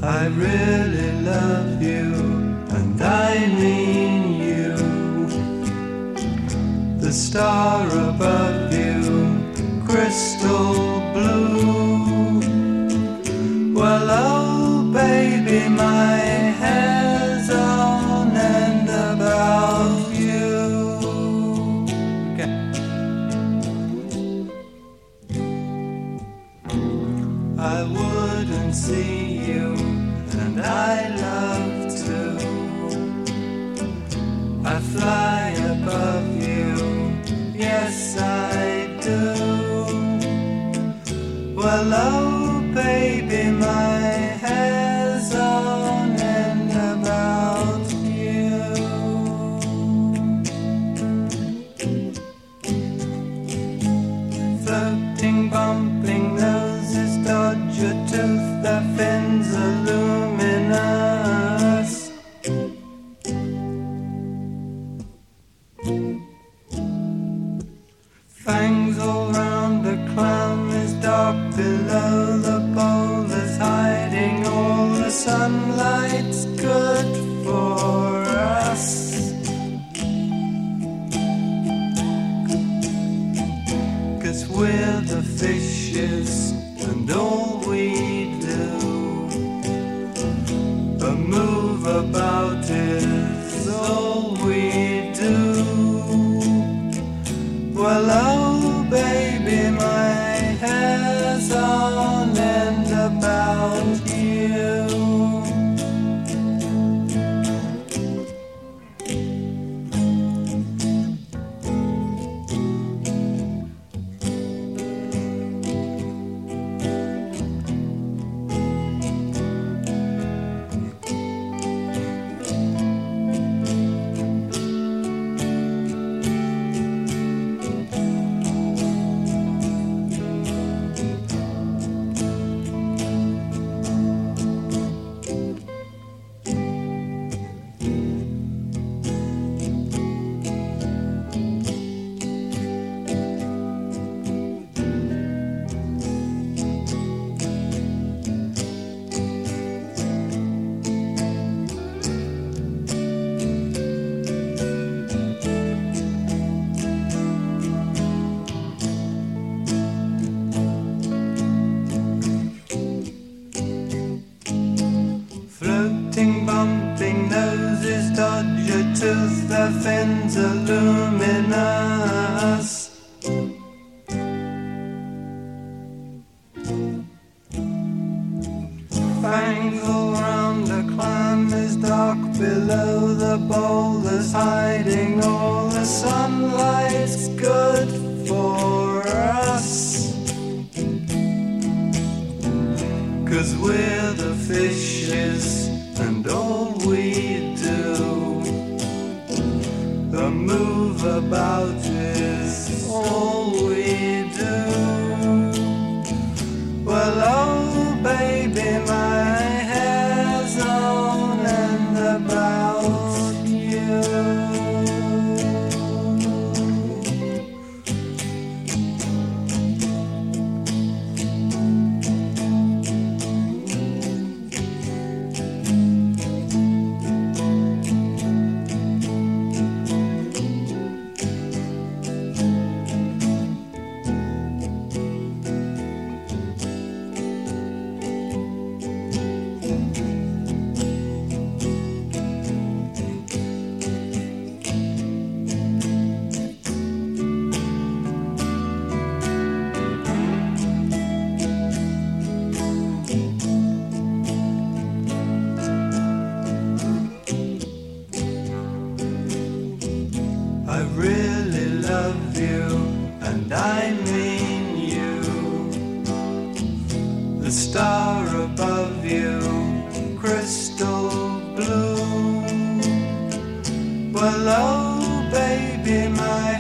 I really love you, and I mean you. The star above you, crystal blue. Well, oh baby, my hair's on end about you. Okay. I wouldn't see you, and I love to. I fly above you, yes I do. Well, oh baby, my hair's on end about you. Floating, bumping noses, dodge your tooth, their fins are luminous. Fangs all round the clown is dark below the boulders, hiding all the sunlight's good for us. 'Cause we're the fishes, and all we do but move about is all we do. Well, oh baby, my hair's on end about you. Floating, bumping noses, dodge your tooth, their fins are luminous. Fangs all round the climbers, dark below the boulders, hiding all the sunlight's good for us. 'Cause we're the fishes, and all we do the move about is all we do. Well, oh baby, my hair's on end about you. I really love you, and I mean you. The star above you, crystal blue. Well, oh baby, my